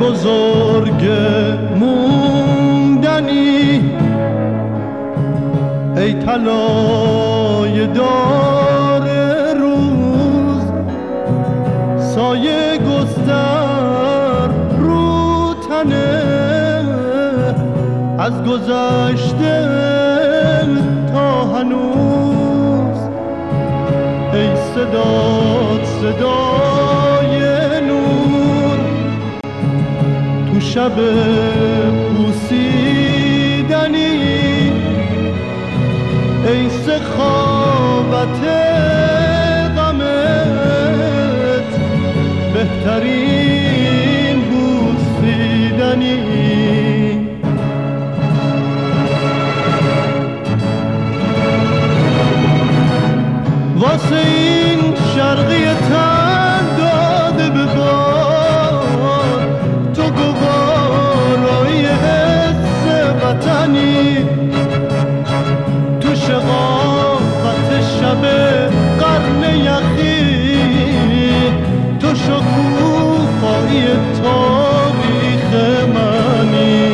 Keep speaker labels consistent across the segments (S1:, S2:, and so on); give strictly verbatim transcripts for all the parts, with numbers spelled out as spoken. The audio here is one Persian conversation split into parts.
S1: بزرگ موندنی، ای طلای دار روز، سایه گستر رو تنه از گذشته تا هنوز. ای صدات صدای نور تو شب پوسیدنی، ای سخاوت غمت بهترین بوسیدنی. واسه این شرقی تن داده به باد، تو گوارای حس وطنی، تو شقاقت شب قرن یخی، تو شکوفایی تاریخ منی.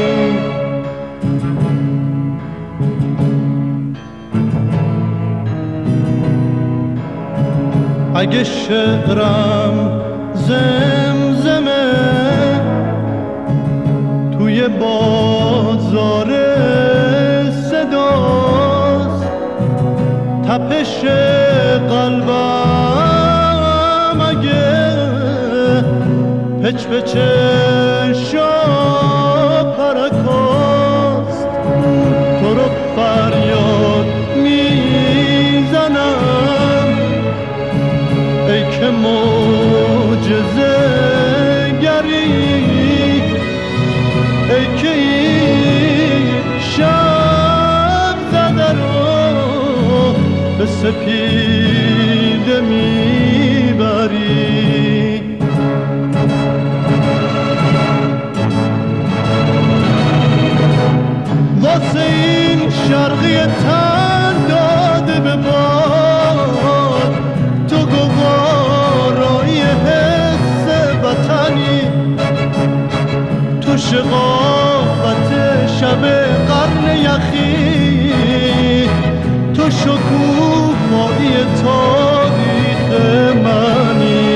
S1: اگه شعرم زمزمه توی بازار صداست، تپش قلبم اگه پچ پچش پرکاست، تو رو فریاد میزنم ای که معجزه گری، ای که این شب زده رو به سپیده میبری. واسه این شرقی تن داده به باد، تو گوارای حس وطنی، تو شقاقت شب قرن یخی، تو شکوفایی تاریخ منی.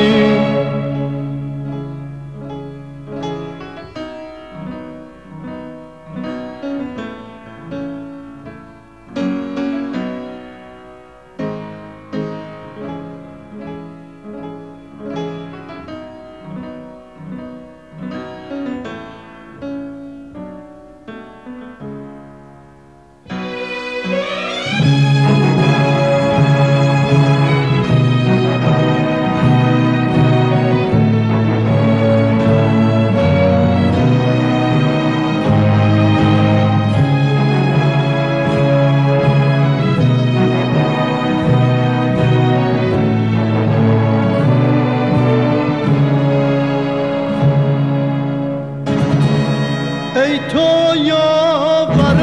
S1: ای تو یاور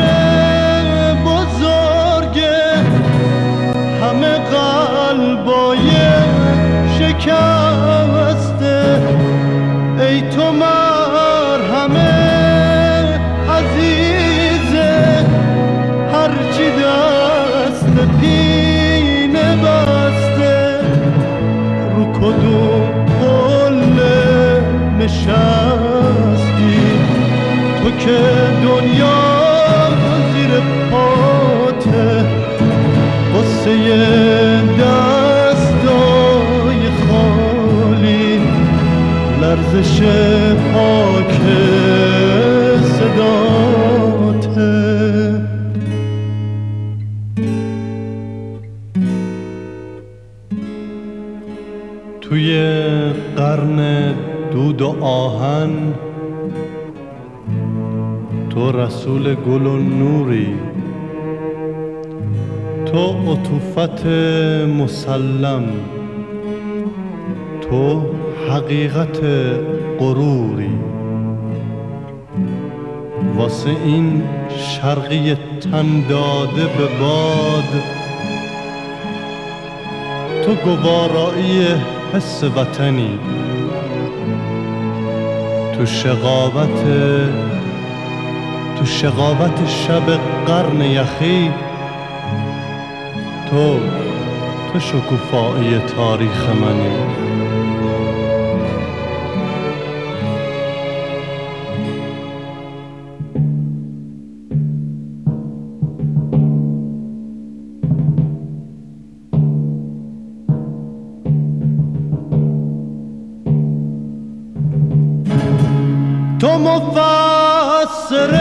S1: بزرگ همه قلبای شکسته، ای تو مرهم عزیزه هرچی دست پینه بسته، رو کدوم قله نشستی تو که دنیا زیر پاته، قصه دستای خالی لرزش پاک صداته. توی قرن دود و آهن تو رسول گل و نوری، تو عطوفت مسلم، تو حقیقت غروری. واسه این شرقی تن داده به باد، تو گوارایی حس وطنی، تو تو شقاوت تو شقاوت شب قرن یخی، تو تو شکوفایی تاریخ منی. تو مفسر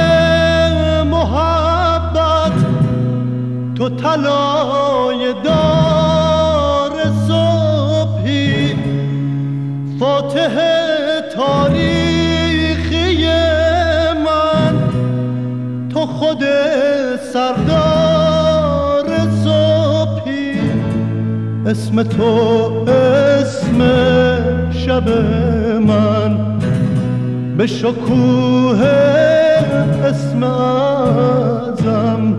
S1: محبت، تو طلای دار صبحی، فاتح تاریخی من، تو خود سردار صبحی. اسم تو اسم شب من، به شکوه اسم اعظم،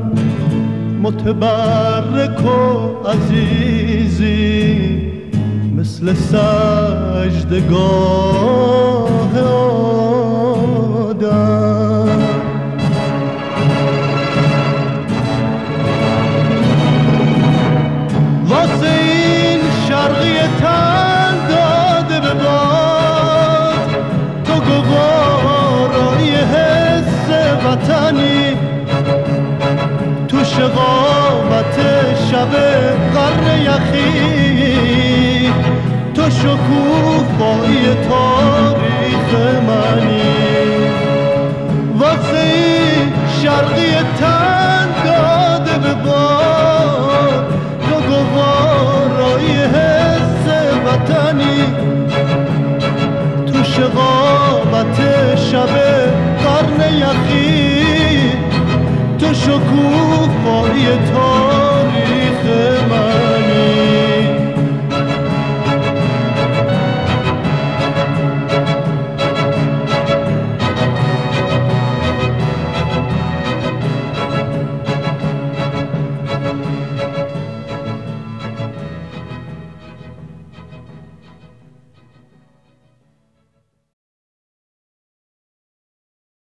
S1: متبرک و عزیزی، مثل سجدگاه آدم. واسه این شرقی تن داده به باد، تو گوارای حس وطنی، تو شقاوت شب قرن یخی، تو شکوفایی تاریخ منی. واسه این شرقی تن داده به باد، تو گوارای حس وطنی، تو شقاوت شب قرن یخی، تو شکوفایی تاریخ